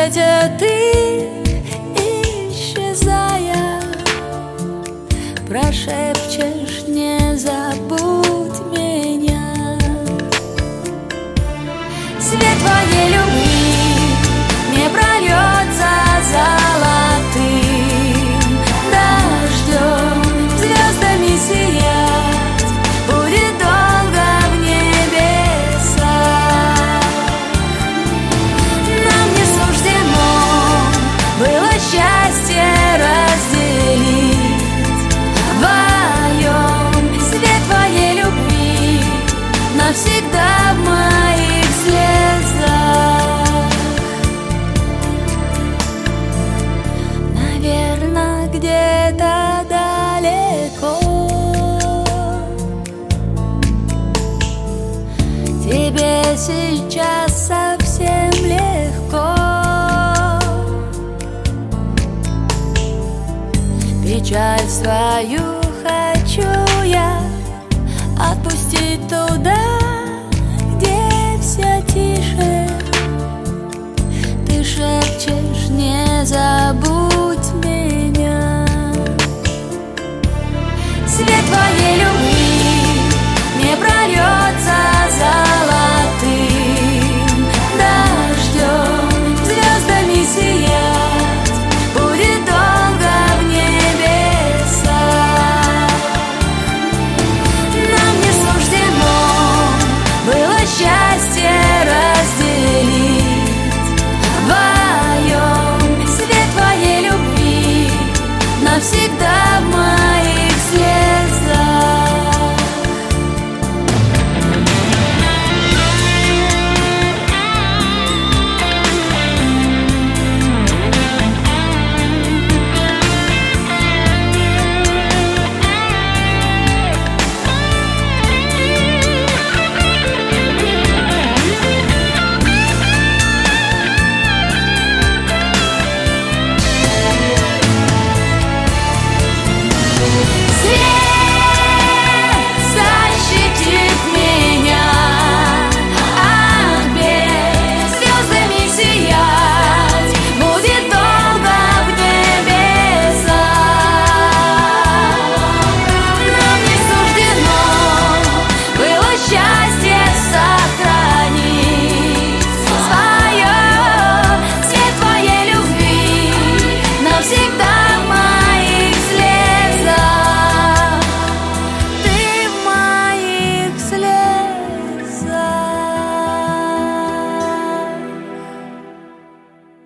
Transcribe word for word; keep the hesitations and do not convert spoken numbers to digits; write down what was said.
свете ты, исчезая, прошепчешь: не забудь меня. Свет твоей любви не прольется золотым дождем, звездами сиять будет долго в небесах. Нам не суждено было счастье разделить вдвоем. Свет твоей любви навсегда в моих слезах. Наверно, где-то далеко тебе сейчас совсем легко. Печаль свою хочу я отпустить туда, где все тише. Ты шепчешь: не забудь меня. Свет твоей любви